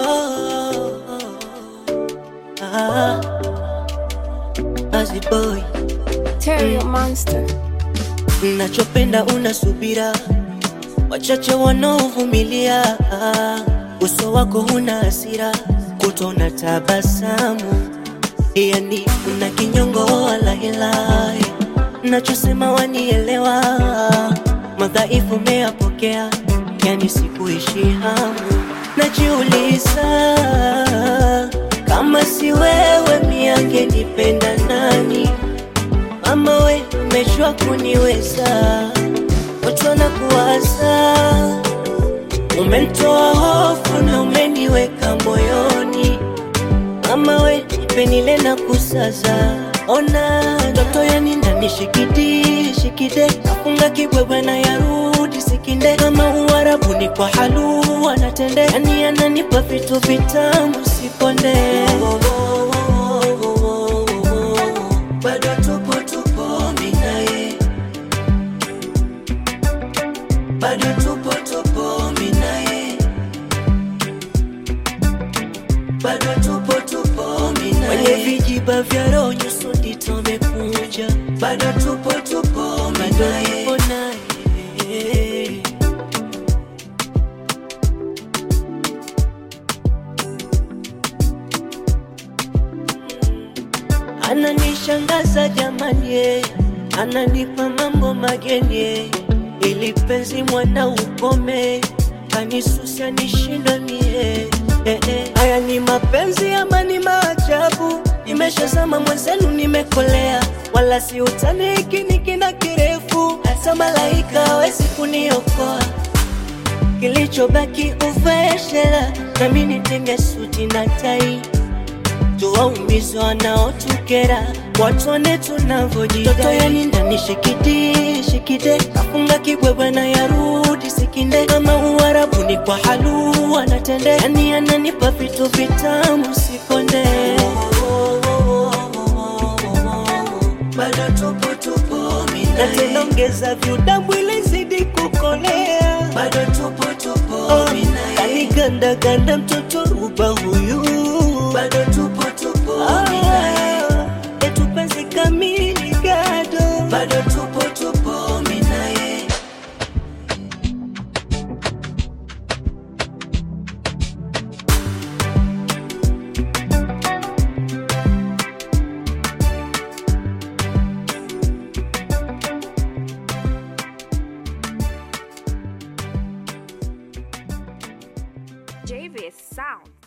Azzy Boy Terry Monster. Nachopenda unasubira, wachache wanaovumilia. Uso wako huna hasira, kutona tabasamu. Yani una kinyongo wala hila, nachosema wanielewa. Madhaifu meyapokea, yani sikuishi hamu. Najiuliza, kama si wewe miange nipenda nani? Mama we umejua kuniweza, watu wanakuwaza. Umenitoa hofu na umeniweka moyoni. Mama we nipe nile na kusaza. Ona ndoto yani ndani shikide, nafunga kibwebwe na yarudi sikinde. Kama Uarabu ni kwa halu anatende, yani ananipa vitu vitamu sikonde. Bado tupo minaye, bado tupo minaye, bado tupo minaye. Wenye vijiba vya roho nyuso ndito mekunja. Bado tupo minaye, ananishangaza jamani, ananipa mambo mageni. Ili penzi mwana ukome, kanisusia nishindwe mie. Haya ni mapenzi ama ni maajabu? Nimeshazama mwenzenu nimekolea, wala si utani, hiki ni kina kirefu. Hata malaika hawezi kuniokoa, kilichobaki uvae shela, nami nitenge suti na tai. Tuwaumizo wanaotukera, watuone tunavyojidai. Toto yani ndani shikide, nafunga kibwebwe na yarudi sikinde. Kama Uarabu ni kwa halu anatende, yani ananipa vitu vitamu sikonde. Bado tupo minaye, na tena ongeza viudamu ili zidi kukolea. Bado tupo minaye, kaniganda mtoto ruba huyu. Bado tupo minaye, etupenzi kamili gado. Bado tupo minaye. JVS Sound.